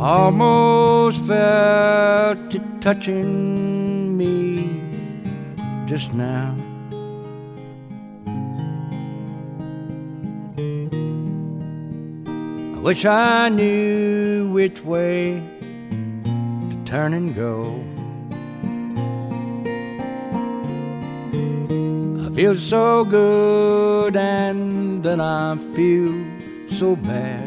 almost felt it touching me just now. I wish I knew which way to turn and go. I feel so good and then I feel so bad.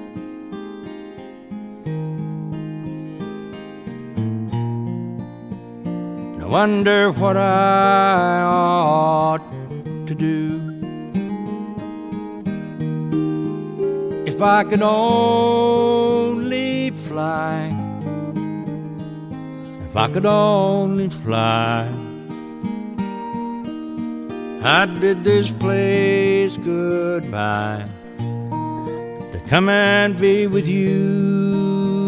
I wonder what I ought to do. If I could only fly, if I could only fly, I'd bid this place goodbye to come and be with you.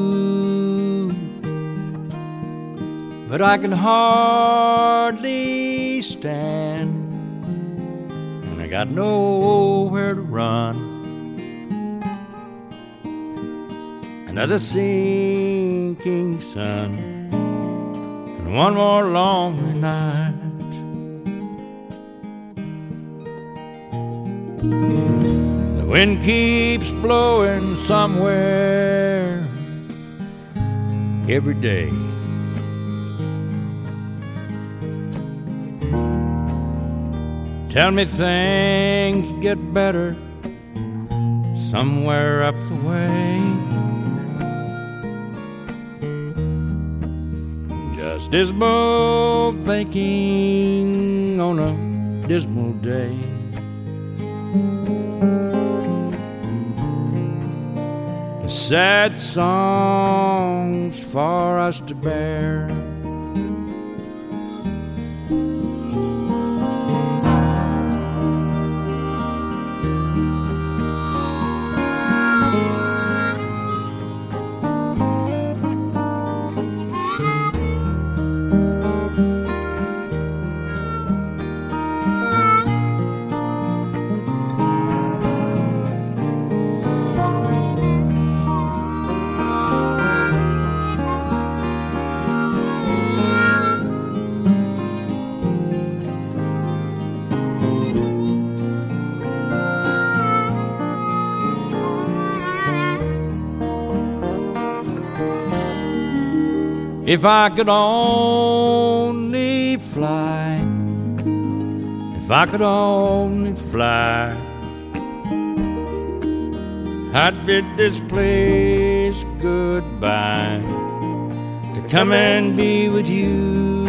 But I can hardly stand, and I got nowhere to run. Another sinking sun, and one more lonely night. The wind keeps blowing somewhere every day. Tell me things get better somewhere up the way. Just dismal thinking on a dismal day. The sad songs for us to bear. If I could only fly, if I could only fly, I'd bid this place goodbye to come and be with you.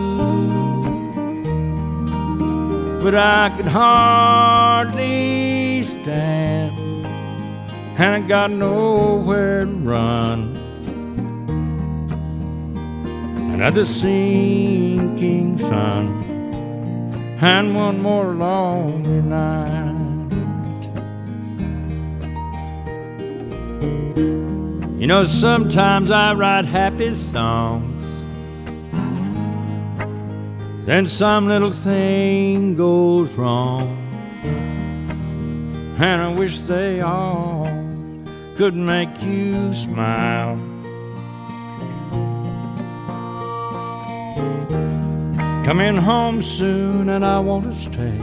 But I could hardly stand, and I got nowhere to run. Another sinking sun, and one more lonely night. You know, sometimes I write happy songs, then some little thing goes wrong, and I wish they all could make you smile. Coming home soon and I want to stay.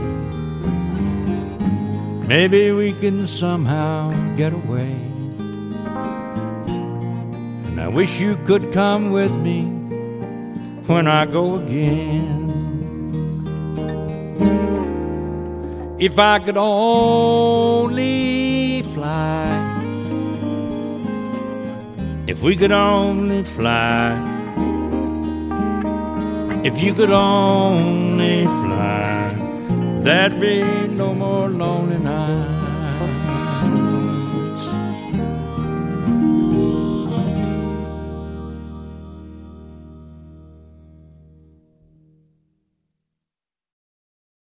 Maybe we can somehow get away. And I wish you could come with me when I go again. If I could only fly, if we could only fly, if you could only fly, there'd be no more lonely nights.